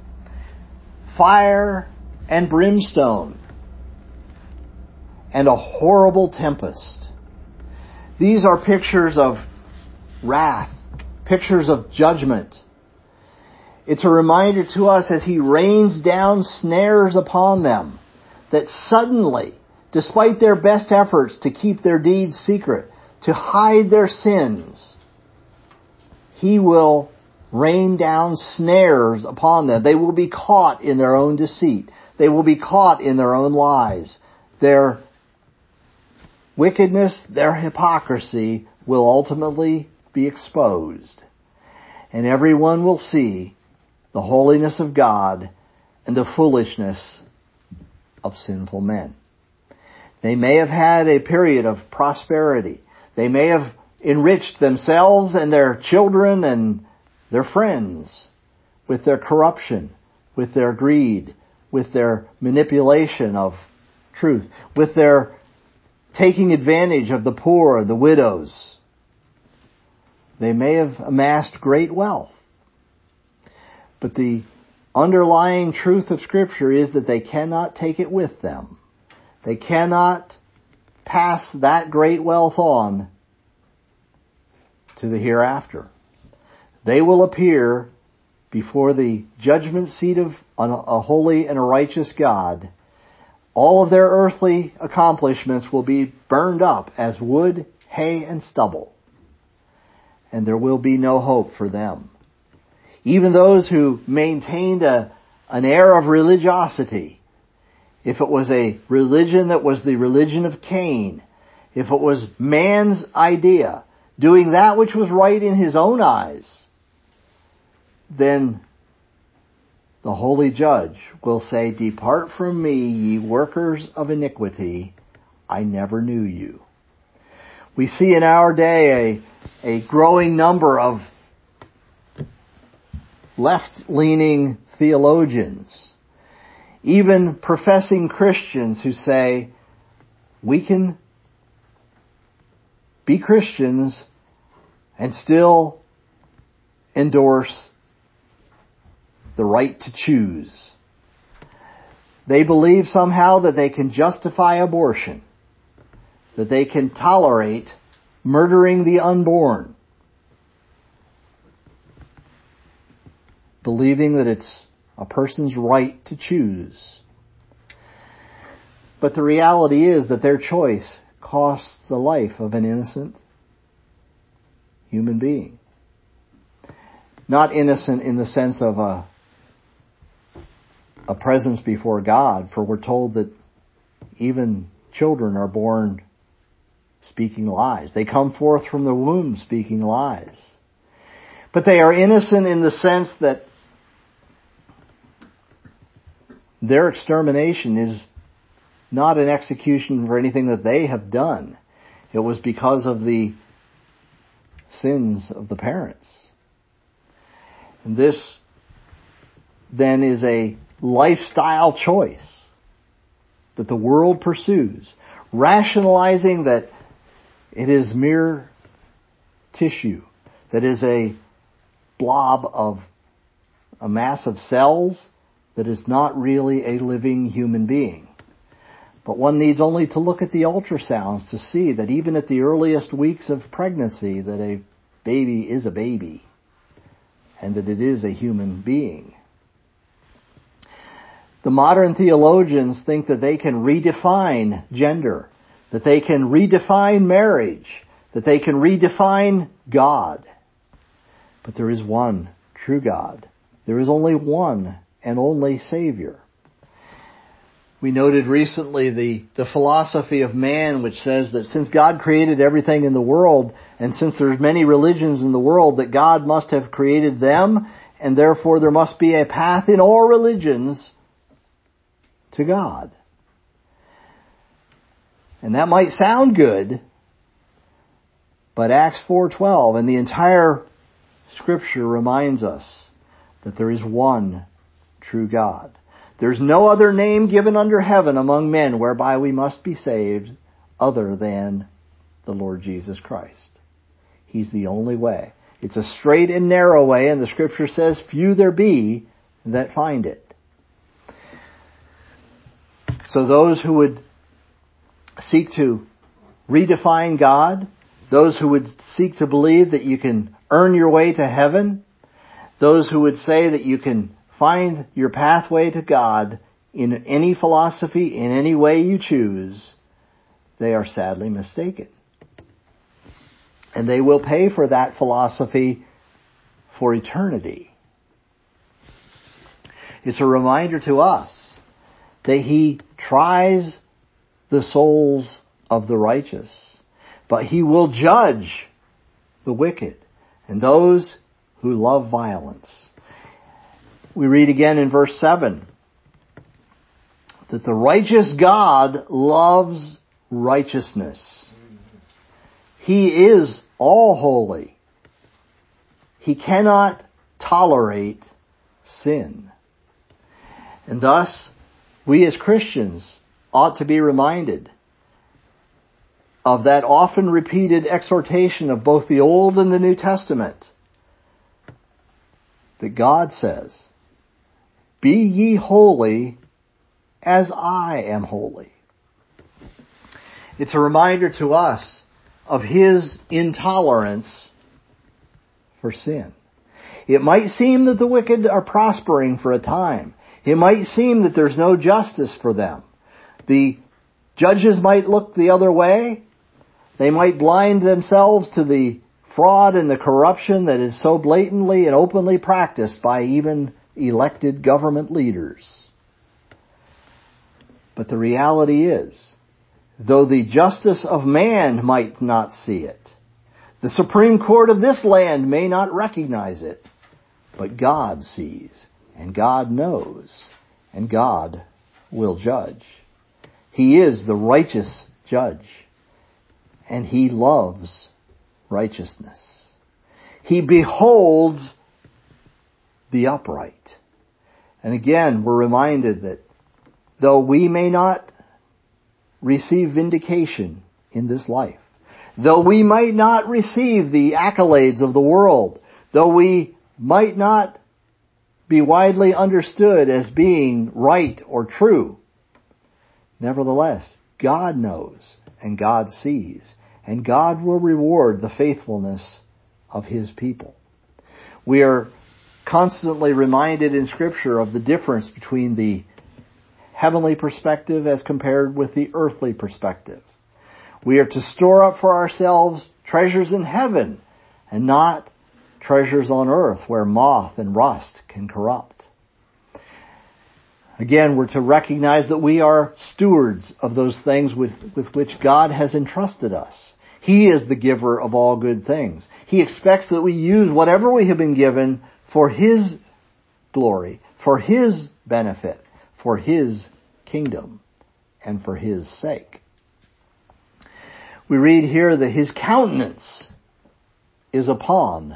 Fire and brimstone. And a horrible tempest. These are pictures of wrath, pictures of judgment. It's a reminder to us as He rains down snares upon them that suddenly, despite their best efforts to keep their deeds secret, to hide their sins, He will rain down snares upon them. They will be caught in their own deceit. They will be caught in their own lies. Their wickedness, their hypocrisy will ultimately be exposed. And everyone will see the holiness of God and the foolishness of sinful men. They may have had a period of prosperity. They may have enriched themselves and their children and their friends with their corruption, with their greed, with their manipulation of truth, with their taking advantage of the poor, the widows. They may have amassed great wealth. But the underlying truth of Scripture is that they cannot take it with them. They cannot pass that great wealth on to the hereafter. They will appear before the judgment seat of a holy and a righteous God. All of their earthly accomplishments will be burned up as wood, hay, and stubble. And there will be no hope for them. Even those who maintained an air of religiosity, if it was a religion that was the religion of Cain, if it was man's idea, doing that which was right in his own eyes, then the holy judge will say, "Depart from me, ye workers of iniquity, I never knew you." We see in our day a growing number of left-leaning theologians, even professing Christians who say, we can be Christians and still endorse the right to choose. They believe somehow that they can justify abortion, that they can tolerate murdering the unborn, believing that it's a person's right to choose. But the reality is that their choice costs the life of an innocent human being. Not innocent in the sense of a presence before God, for we're told that even children are born speaking lies. They come forth from the womb speaking lies. But they are innocent in the sense that their extermination is not an execution for anything that they have done. It was because of the sins of the parents. And this then is a lifestyle choice that the world pursues, rationalizing that it is mere tissue, that is a blob of a mass of cells, that is not really a living human being. But one needs only to look at the ultrasounds to see that even at the earliest weeks of pregnancy, that a baby is a baby, and that it is a human being. The modern theologians think that they can redefine gender, that they can redefine marriage, that they can redefine God. But there is one true God. There is only one and only Savior. We noted recently the philosophy of man, which says that since God created everything in the world, and since there's many religions in the world, that God must have created them, and therefore there must be a path in all religions to God. And that might sound good, but Acts 4:12 and the entire Scripture reminds us that there is one true God. There's no other name given under heaven among men whereby we must be saved other than the Lord Jesus Christ. He's the only way. It's a straight and narrow way, and the Scripture says, few there be that find it. So those who would seek to redefine God, those who would seek to believe that you can earn your way to heaven, those who would say that you can find your pathway to God in any philosophy, in any way you choose, they are sadly mistaken. And they will pay for that philosophy for eternity. It's a reminder to us that He tries the souls of the righteous, but He will judge the wicked and those who love violence. We read again in verse 7 that the righteous God loves righteousness. He is all holy. He cannot tolerate sin. And thus, we as Christians ought to be reminded of that often repeated exhortation of both the Old and the New Testament, that God says, "Be ye holy as I am holy." It's a reminder to us of His intolerance for sin. It might seem that the wicked are prospering for a time. It might seem that there's no justice for them. The judges might look the other way. They might blind themselves to the fraud and the corruption that is so blatantly and openly practiced by even elected government leaders. But the reality is, though the justice of man might not see it, the Supreme Court of this land may not recognize it, but God sees, and God knows, and God will judge. He is the righteous judge, and He loves righteousness. He beholds the upright. And again, we're reminded that though we may not receive vindication in this life, though we might not receive the accolades of the world, though we might not be widely understood as being right or true, nevertheless, God knows and God sees, and God will reward the faithfulness of His people. We are constantly reminded in Scripture of the difference between the heavenly perspective as compared with the earthly perspective. We are to store up for ourselves treasures in heaven and not treasures on earth where moth and rust can corrupt. Again, we're to recognize that we are stewards of those things with which God has entrusted us. He is the giver of all good things. He expects that we use whatever we have been given for His glory, for His benefit, for His kingdom, and for His sake. We read here that His countenance is upon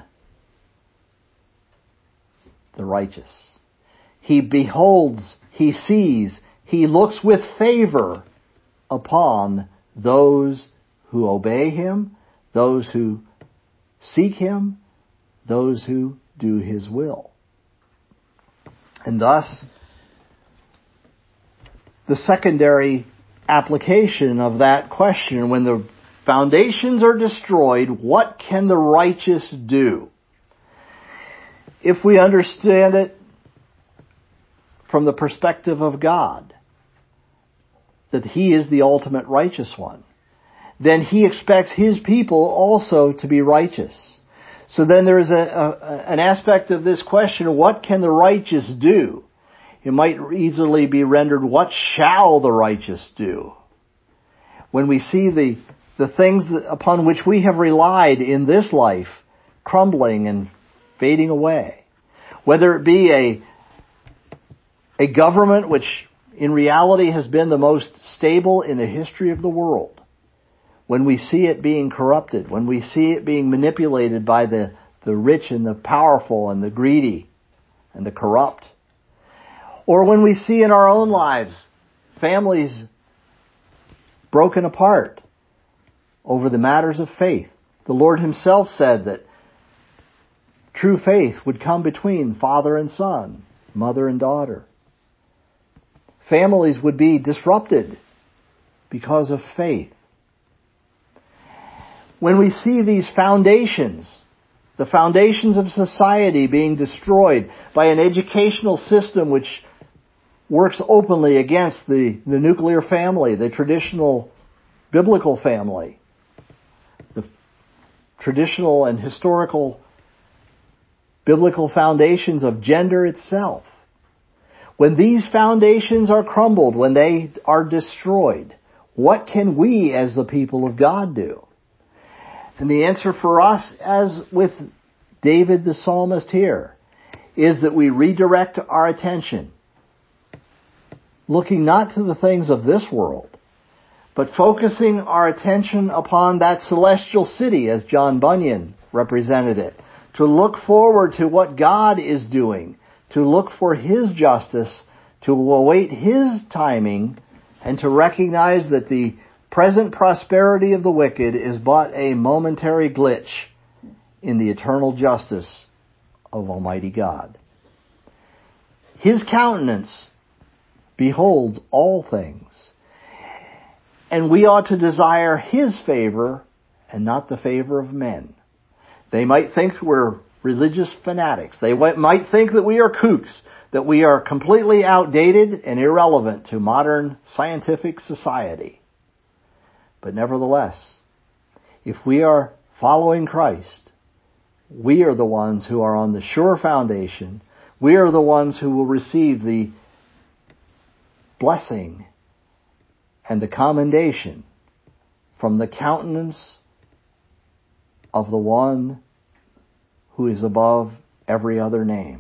the righteous. He beholds, He sees, He looks with favor upon those who obey Him, those who seek Him, those who do His will. And thus, the secondary application of that question, when the foundations are destroyed, what can the righteous do? If we understand it from the perspective of God, that He is the ultimate righteous one, then He expects His people also to be righteous. So then there is an aspect of this question, what can the righteous do? It might easily be rendered, what shall the righteous do? When we see the things upon which we have relied in this life crumbling and fading away, whether it be a government which in reality has been the most stable in the history of the world, when we see it being corrupted, when we see it being manipulated by the rich and the powerful and the greedy and the corrupt, or when we see in our own lives families broken apart over the matters of faith. The Lord Himself said that true faith would come between father and son, mother and daughter. Families would be disrupted because of faith. When we see these foundations, the foundations of society being destroyed by an educational system which works openly against the nuclear family, the traditional biblical family, the traditional and historical biblical foundations of gender itself. When these foundations are crumbled, when they are destroyed, what can we as the people of God do? And the answer for us, as with David the psalmist here, is that we redirect our attention, looking not to the things of this world, but focusing our attention upon that celestial city, as John Bunyan represented it, to look forward to what God is doing, to look for His justice, to await His timing, and to recognize that the present prosperity of the wicked is but a momentary glitch in the eternal justice of Almighty God. His countenance beholds all things, and we ought to desire His favor and not the favor of men. They might think we're religious fanatics. They might think that we are kooks, that we are completely outdated and irrelevant to modern scientific society. But nevertheless, if we are following Christ, we are the ones who are on the sure foundation. We are the ones who will receive the blessing and the commendation from the countenance of the one who is above every other name.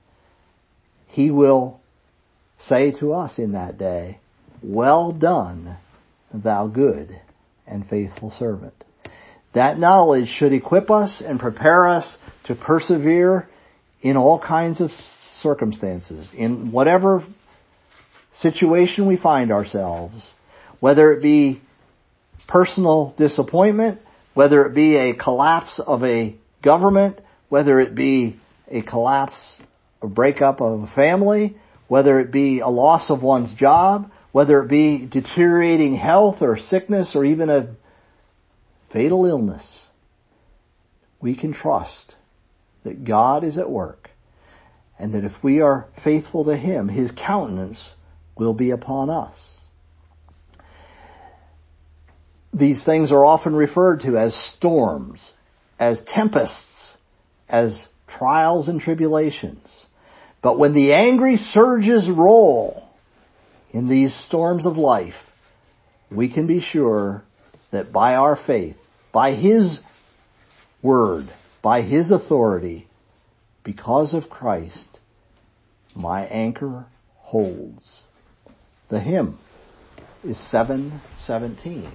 He will say to us in that day, "Well done, thou good and faithful servant." That knowledge should equip us and prepare us to persevere in all kinds of circumstances, in whatever situation we find ourselves, whether it be personal disappointment, whether it be a collapse of a government, whether it be a collapse or breakup of a family, whether it be a loss of one's job, whether it be deteriorating health or sickness or even a fatal illness, we can trust that God is at work and that if we are faithful to Him, His countenance will be upon us. These things are often referred to as storms, as tempests, as trials and tribulations. But when the angry surges roll in these storms of life, we can be sure that by our faith, by His word, by His authority, because of Christ, my anchor holds. The hymn is 717.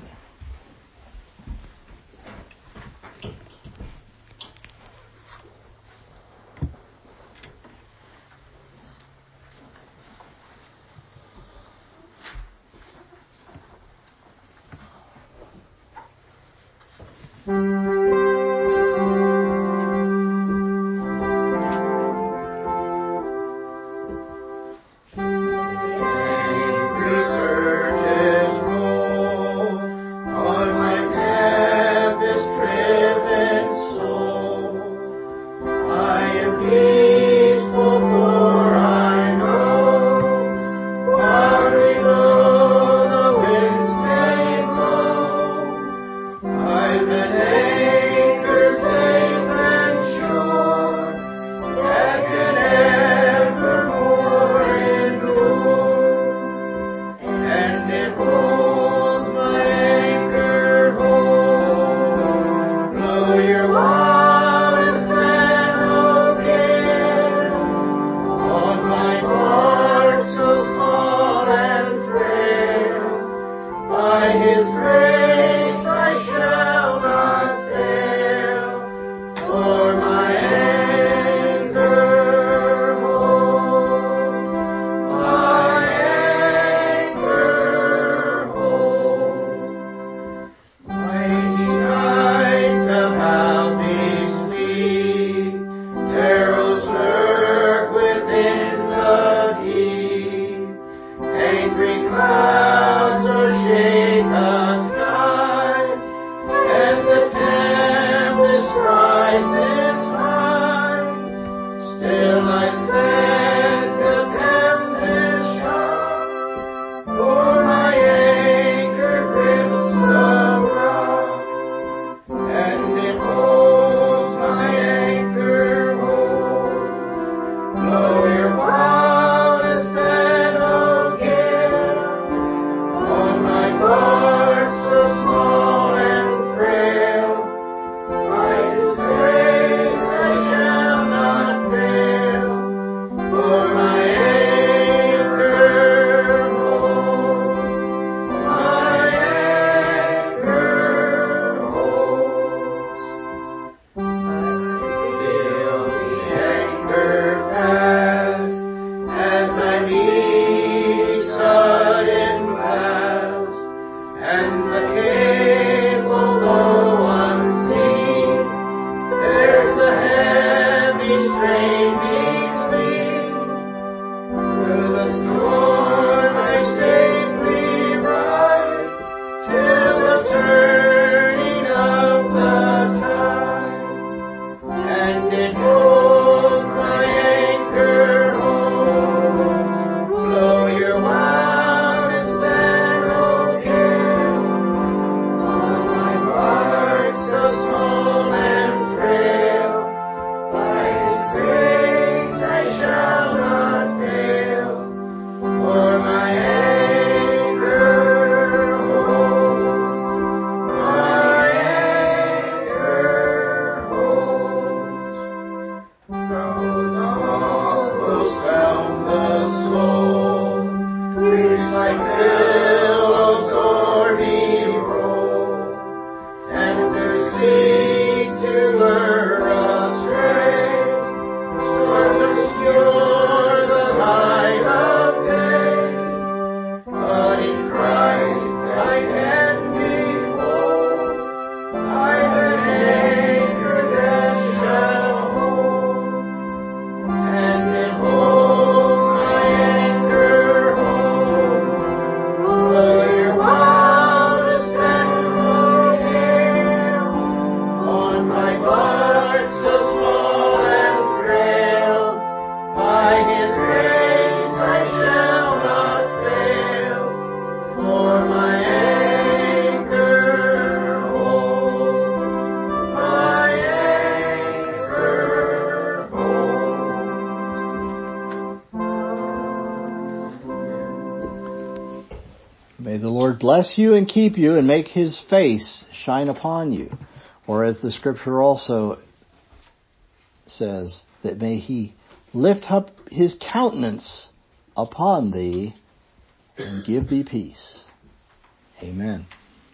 May the Lord bless you and keep you and make His face shine upon you. Or as the scripture also says, that may He lift up His countenance upon thee and give thee peace. Amen.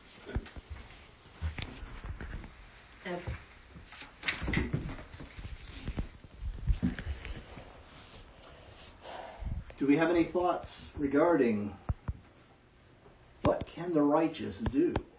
Do we have any thoughts regarding what can the righteous do?